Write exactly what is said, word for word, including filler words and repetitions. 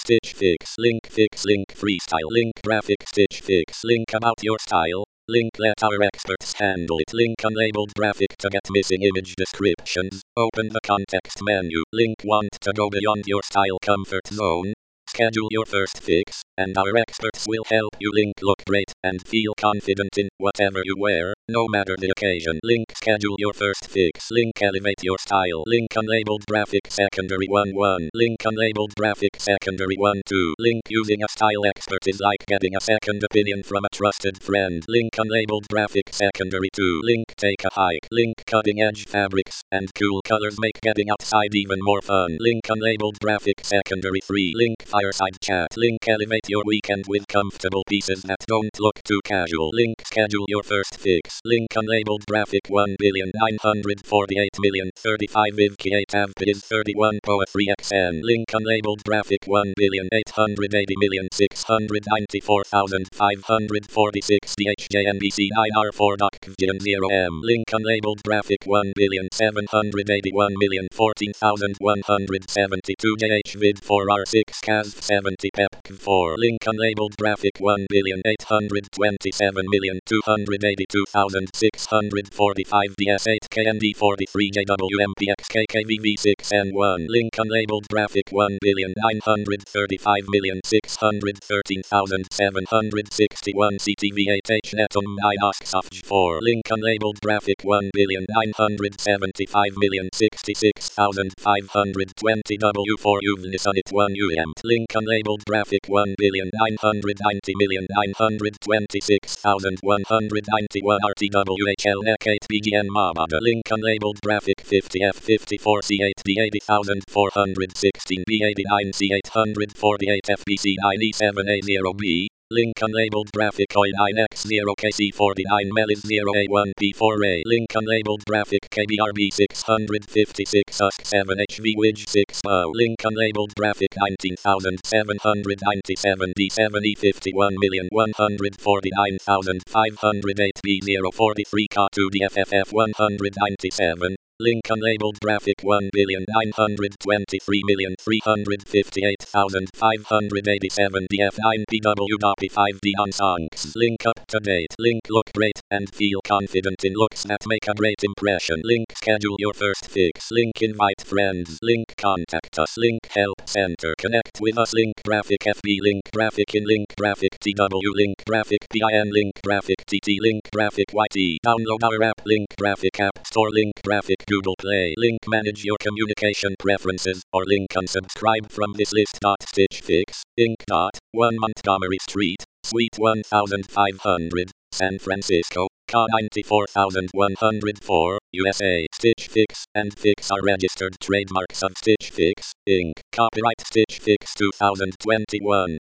Stitch Fix. Link Fix. Link Freestyle. Link Graphic. Stitch Fix. Link About Your Style. Link Let Our Experts Handle It. Link Unlabeled Graphic to get missing image descriptions. Open the context menu. Link Want to go beyond your style comfort zone? Schedule your first fix, and our experts will help you link look great and feel confident in whatever you wear, no matter the occasion. Link Schedule your first fix. Link Elevate your style. Link Unlabeled Graphic Secondary one one. Link Unlabeled Graphic Secondary one two. Link Using a style expert is like getting a second opinion from a trusted friend. Link Unlabeled Graphic Secondary two. Link Take a Hike. Link Cutting Edge fabrics and cool colors make getting outside even more fun. Link Unlabeled Graphic Secondary three. Link Fireside Chat. Link Elevate your weekend with comfortable pieces that don't look too casual. Link Schedule your first fix. Link Unlabeled Graphic one billion nine hundred forty-eight million thirty-five I V K eight A V P is thirty-one P O A three X N. Link Unlabeled Graphic one billion eight hundred eighty million six hundred ninety-four thousand five hundred forty-six D H J N B C nine R four D O C V G N zero M. Link Unlabeled Graphic one billion seven hundred eighty-one million fourteen thousand one hundred seventy-two J H V D four R six C A S seventy P E P C four. Link Unlabeled Graphic one billion eight hundred twenty-seven million two hundred eighty-two thousand six hundred forty-five D S eight K N D forty-three J W M P X K K V V six N one. Link Unlabeled Graphic one billion nine hundred thirty-five million six hundred thirteen thousand seven hundred sixty-one C T V eight H Net on nine O S X O F G four. Link Unlabeled Graphic one billion nine hundred seventy-five million sixty-six thousand five hundred twenty W four U V N I S on it one U M. Link Unlabeled Graphic one billion nine hundred ninety million nine hundred twenty-six thousand one hundred ninety-one R T W H L N E C eight B G N Mabada. Link Unlabeled Graphic fifty F fifty-four C eight D eighty thousand four hundred sixteen B eighty-nine C eight forty-eight F B C nine E seven A zero B. Link Unlabeled Graphic O I nine X zero K C forty-nine Melis zero A one P four A. Link Unlabeled Graphic K B R B six fifty-six U S C seven H V W I G six P O. Link Unlabeled Graphic nineteen thousand seven hundred ninety-seven D seven E fifty-one million one hundred forty-nine thousand five hundred eight B zero forty-three K two D F F F one ninety-seven. Link Unlabeled Graphic one billion nine hundred twenty-three million three hundred fifty-eight thousand five hundred eighty-seven D F nine P W D O P five D on songs. Link Up to Date. Link Look Great and feel confident in looks that make a great impression. Link Schedule your first fix. Link Invite friends. Link Contact us. Link Help Center. Connect with us. Link Graphic F B. Link Graphic In. Link Graphic T W. Link Graphic P I N. Link Graphic T T. Link Graphic Y T. Download our app. Link Graphic App Store. Link Graphic Google Play. Link Manage your communication preferences or link unsubscribe from this list. Stitch Fix. Inc. one Montgomery Street, Suite one thousand five hundred, San Francisco, C ninety-four thousand one hundred four, U S A. Stitch Fix and Fix are registered trademarks of Stitch Fix, Incorporated. Copyright Stitch Fix two thousand twenty-one.